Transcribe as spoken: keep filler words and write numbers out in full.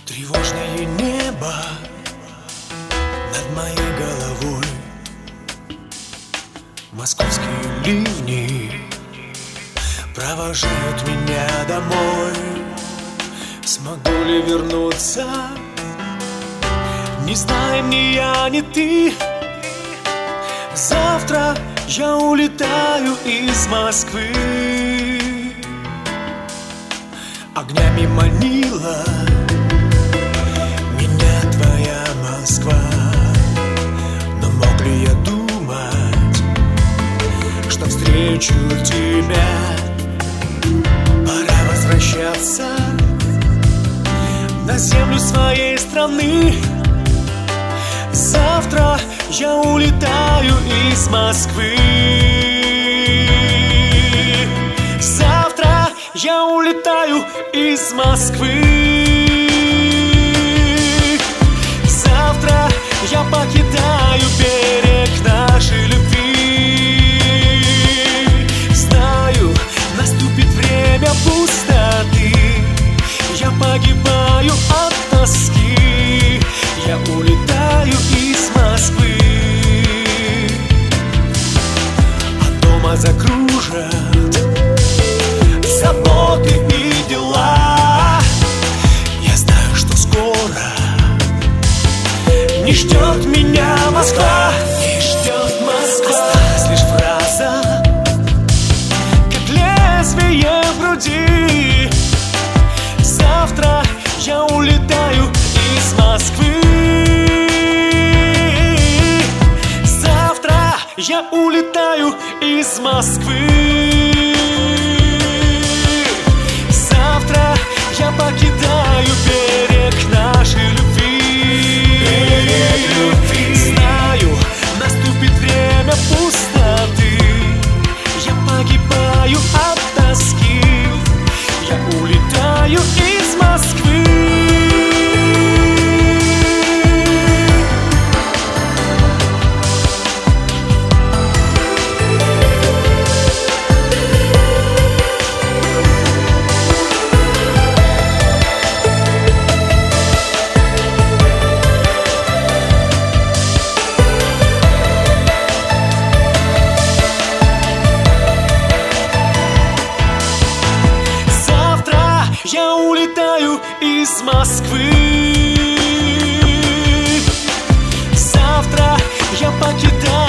Тревожное небо над моей головой, московские ливни провожают меня домой. Смогу ли вернуться? Не знаем ни я, ни ты. Завтра я улетаю из Москвы. Огнями манила меня твоя Москва. Но мог ли я думать, что встречу тебя? Пора возвращаться на землю своей страны. Завтра я улетаю из Москвы. Завтра я улетаю из Москвы. Завтра я покидаю берег нашей любви. Знаю, наступит время пустоты. Я погибаю от тоски. Я улетаю из Москвы. А дома закружат заботы и дела. Я знаю, что скоро не ждет меня Москва. Не ждет Москва. Осталась лишь фраза, как лезвие в груди. Завтра я улетаю из Москвы. Завтра я улетаю из Москвы. Завтра я покидаю берег нашей любви. Берег любви. Знаю, наступит время пустоты. Я погибаю от тоски. Я улетаю из Москвы. Я улетаю из Москвы. Завтра я покидаю